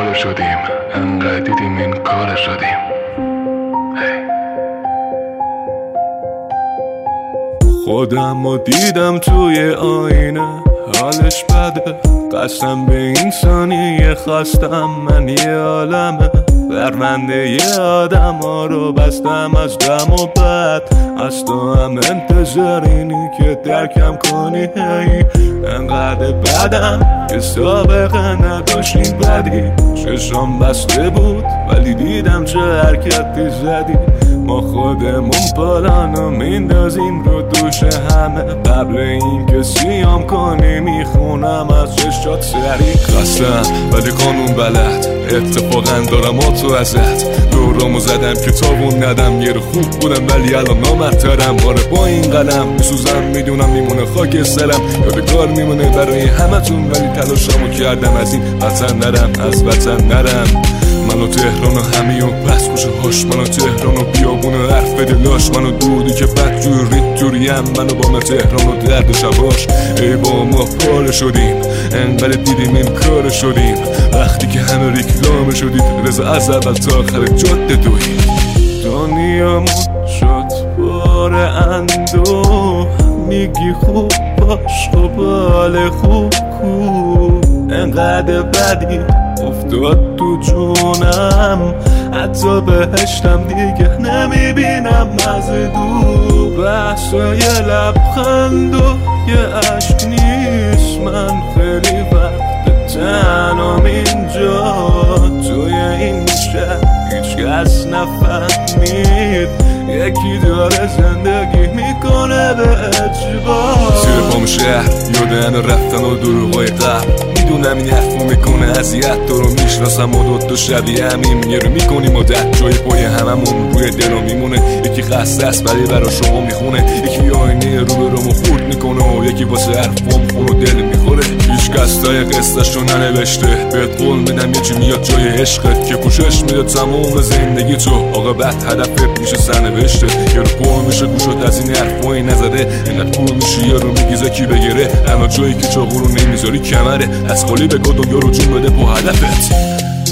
پاره شدیم، انقدر دیدیم این کار شدیم. خودم رو دیدم توی آینه، حالش بده، قسم به این ثانیه خواستم من یه عالمه. پرونده ی آدم ها رو بستم از دم و بد، از تو هم انتظار اینی که درکم کنی. هی انقدر بدم که سابقه نداشت این بدی، چشم بسته بود ولی دیدم چه حرکتی زدی. ما خودمون پلانو میندازیم رو دوش همه، قبل این که سیام کنی میخونم از چشات سری. خستم ولی قانون بلد، اتفاقا دارم تو ازت. دورامو زدم که تاون ندم، یه رو خوب بودم ولی الان نامرترم. باره با این قلم میسوزم، میدونم میمونه خاک سرم، یادگار میمونه برای همتون، ولی تلاشمو کردم از این وطن نرم، از وطن نرم. منو تهران و همیو بس گوشه هاش، منو تهران و بیابون و حرف دلاش، منو دودی که بدجوری جوریم، منو با من تهران و درد شباش. ای با ما پاره شدیم، انقدر دیدیم این کار شدیم. وقتی که همه ریکلام شدید، رضا از اول تا آخر جاده دوید. دنیامون شد بار اندوه، میگی خوب باش خب حال خوب کو. انقدر بدی افتاد تو جونم، حتی بهشتم دیگه نمیبینم از دور. بحث یه لبخند و یه عشق نیست، من خیلی وقت تنام اینجا توی این شهر، هیچ کس نفهمید یکی داره زندگی میکنه به اجبار. زیر پام شهر یادن رفتن و دروغای قبل، میدونم این حرفو میکنه اذیت، تو رو میشناسم و دوتا شبیه همیم. یه رو میکنیم و ده جای پای هممون روی دلو میمونه. یکی خسته است ولی برا شما میخونه، یکی آینه رو به رومو خورد میکنه و یکی واسه حرفام خون و دل میخوره. هیچ کس تای قصه‌شو ننوشته، بهت قول میدم یه چی میاد جای عشقت که پوشش میده تموم زندگی تو. عاقبت هدفت میشه سرنوشته، یه رو پر میشه گوشت از این حرفایی نزده. اینقدر پول میشه یه رو میگیزه کی بگیره، اما جایی که چاقو رو نمیذاری کمره. از خالی بگو دنیا رو جون بده با هدفت.